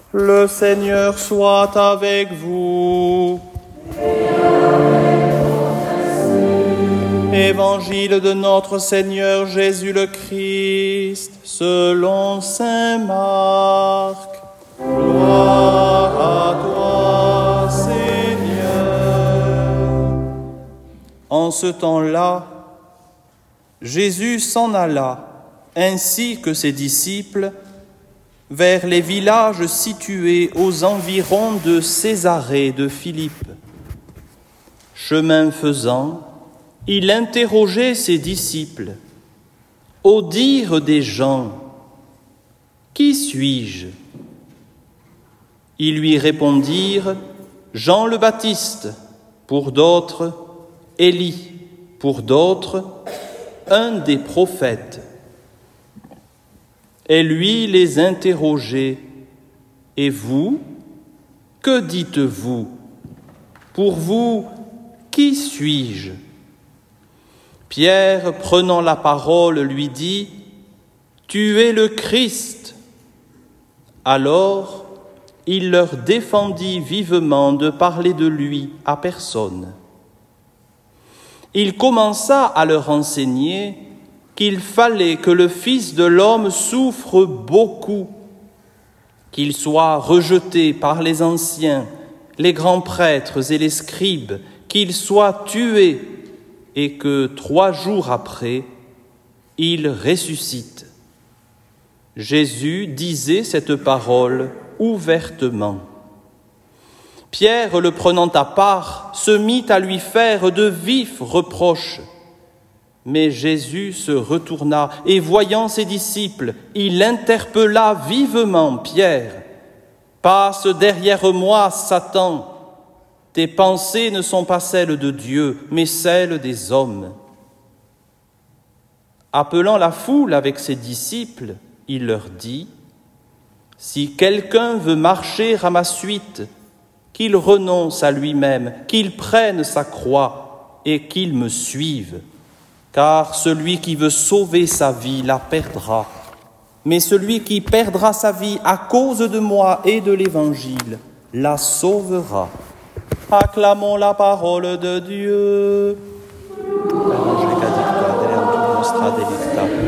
Le Seigneur soit avec vous. Évangile de notre Seigneur Jésus le Christ, selon saint Marc. Gloire à toi, Seigneur. En ce temps-là, Jésus s'en alla, ainsi que ses disciples, vers les villages situés aux environs de Césarée de Philippe. Chemin faisant, il interrogeait ses disciples. Au dire des gens, « Qui suis-je » Ils lui répondirent, « Jean le Baptiste, pour d'autres, Élie, pour d'autres, un des prophètes. » Et lui les interrogeait, « Et vous, que dites-vous ? Pour vous, qui suis-je » Pierre, prenant la parole, lui dit, « Tu es le Christ. » Alors, il leur défendit vivement de parler de lui à personne. Il commença à leur enseigner qu'il fallait que le Fils de l'homme souffre beaucoup, qu'il soit rejeté par les anciens, les grands prêtres et les scribes, qu'il soit tué et que 3 jours après, il ressuscite. Jésus disait cette parole ouvertement. Pierre, le prenant à part, se mit à lui faire de vifs reproches. Mais Jésus se retourna et voyant ses disciples, il interpella vivement Pierre. « Passe derrière moi, Satan. Tes pensées ne sont pas celles de Dieu, mais celles des hommes. » Appelant la foule avec ses disciples, il leur dit, « Si quelqu'un veut marcher à ma suite, qu'il renonce à lui-même, qu'il prenne sa croix et qu'il me suive. Car celui qui veut sauver sa vie la perdra. Mais celui qui perdra sa vie à cause de moi et de l'Évangile la sauvera. » Acclamons la parole de Dieu.